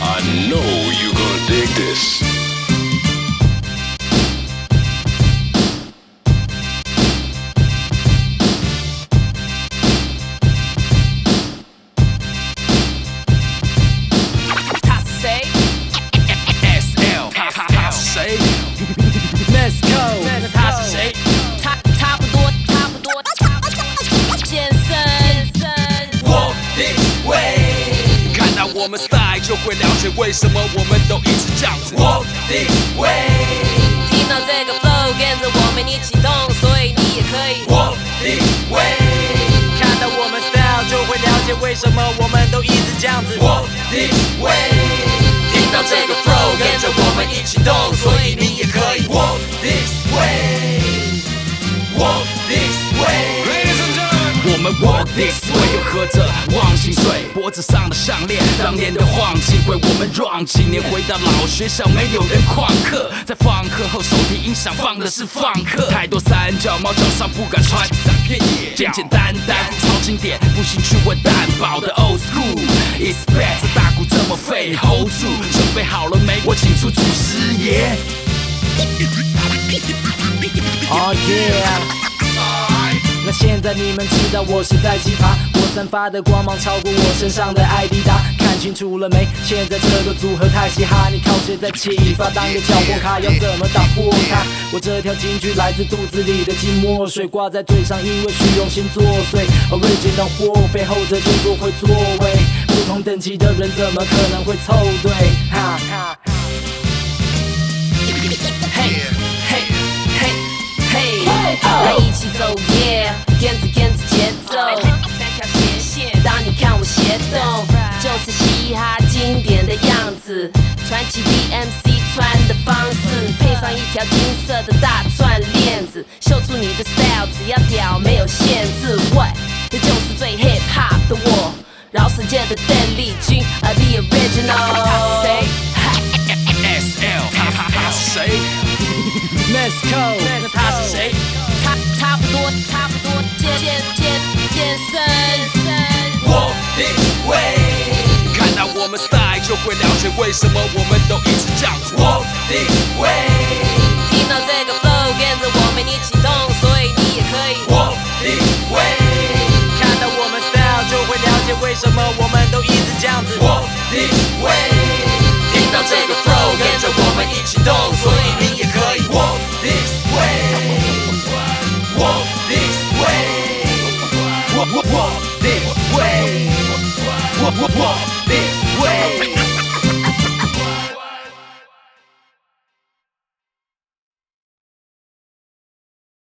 I know you gonna dig this. Let's go， 那他是谁？差不多，健身。 Walk this way， 看到我们 style 就会了解为什么我们都一直这样子。Walk this way， 听到这个 flow， 跟着我们一起动，所以你也可以。 Walk this way， 看到我们 style 就会了解为什么我们都一直这样子。 Walk this way， 听到这个 flow， 跟着我们一起动，所以你也可以。Walk this way，Walk this way。Ladies and gentlemen， 我们 walk this way， 又喝着忘情水，脖子上的项链，当年的晃情鬼，我们 run 几年回到老学校，没有人旷课，在放课后手提音响放的是放课，太多三脚猫脚上不敢穿三片叶，简简单单超经典，不信去问蛋堡的 old school。It's bad， 这大鼓这么废 ，hold 住，准备好了没？我请出祖师爷。 Oh yeah， 那现在你们知道我是在奇葩，我散发的光芒超过我身上的艾迪达，看清楚了没？现在这个组合太嘻哈，你靠谁在启发？当个脚步卡要怎么打破它？我这条金句来自肚子里的静默水，挂在嘴上，因为虚荣心作祟。Original 货非后者就做回座位，不同等级的人怎么可能会凑对？哈哈。嘿，嘿，嘿，嘿，来一起走耶，跟着节奏，三条斜线。当你看我协动，就是嘻哈经典的样子，传奇 DMC 穿的方式，配上一条金色的大串链子，秀出你的 style， 只要屌没有限制。What？ 这就是最 hip hop 的我，饶世界的邓丽君 ，I be original。他是谁 ？SL， 他是谁 ？Let's go， 那他是谁？差不多，健身。 Walk this way， 看到我们 style 就会了解为什么我们都一直这样子。Walk this way， 听到这个 flow， 跟着我们一起动，所以你也可以。 Walk this way， 看到我们 style 就会了解为什么我们都一直这样子。 Walk this way， 听到这个 flow， 跟着我们一起动，所以你也可以。Walk this way，Walk this way，Walk this way，Walk this way。